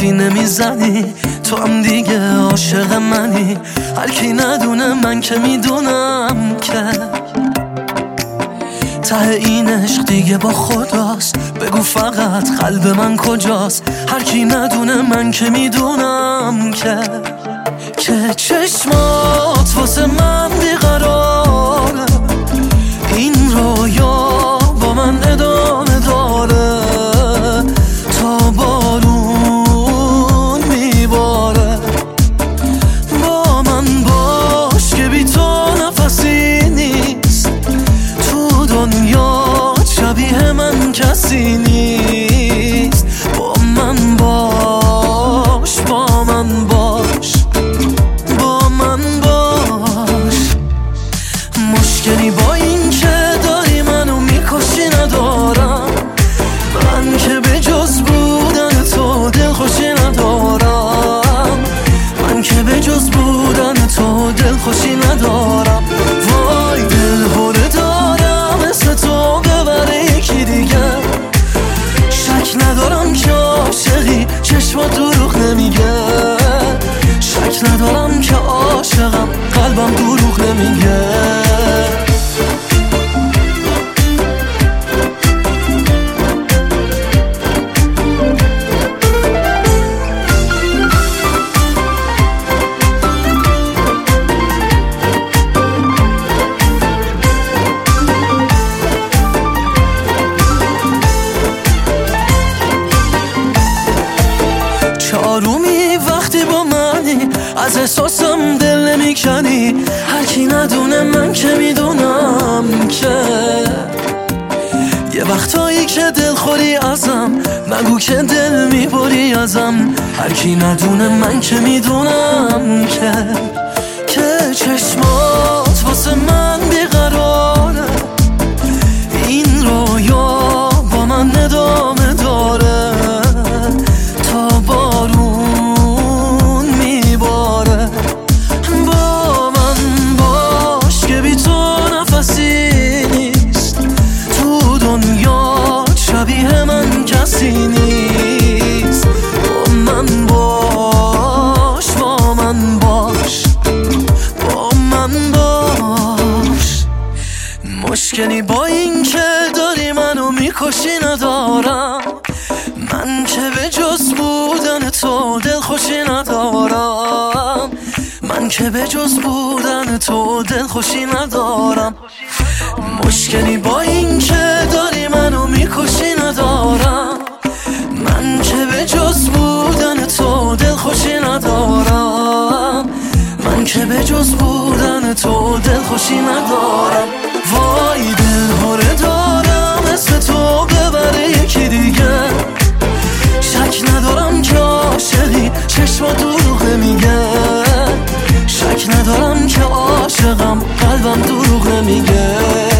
حرفی نمیزنی، تو هم دیگه عاشق منی. هر کی ندونه من که میدونم که ته این عشق دیگه با خداست. بگو فقط قلب من کجاست؟ هر کی ندونه من که میدونم که چشمات واسه من بیقراره، این رویا با من ادامه داره تا بارون میباره. با من باش که بی تو نفسی نیست، تو دنیا شبیه من کسی نیست. با من باش، با من باش، با من باش. مشکلی با این که داری منو میکشی ندارم، من که به جز بودن تو دلخوشی ندارم، من که به جز بودن تو دلخوشی ندارم. وای دل هره دارم مثل تو ببره یکی دیگه، شک ندارم که عاشقی چشمات دروغ نمیگه، شک ندارم که عاشقم قلبم دروغ نمیگه. آرومی وقتی با منی، از احساسم دل نمیکنی. هر کی ندونه من که میدونم که یه وقتایی که دل خوری ازم، نگو که دل میبری ازم. هر کی ندونه من که میدونم که چشمات واسه من بیقراره، این رویا با من ادامه داره تا بارون میباره. با من باش که بی تو نفسی نیست، تو دنیا شبیه من کسی نیست. با من باش، با من باش، با من باش. مشکلی با این که داری منو میکشی ندارم، من که به جز بودن تو دلخوشی ندارم، من که به جز بودن تو دلخوشی ندارم. مشکلی با این که داری منو میکشی ندارم، من که به جز بودن تو دلخوشی ندارم، من که به جز بودن تو دلخوشی ندارم. وای دل هره دارم مثل تو ببره یکی دیگه، شک ندارم که عاشقی چشما دروغ نمیگه، شک ندارم که عاشقم قلبم دروغ نمیگه.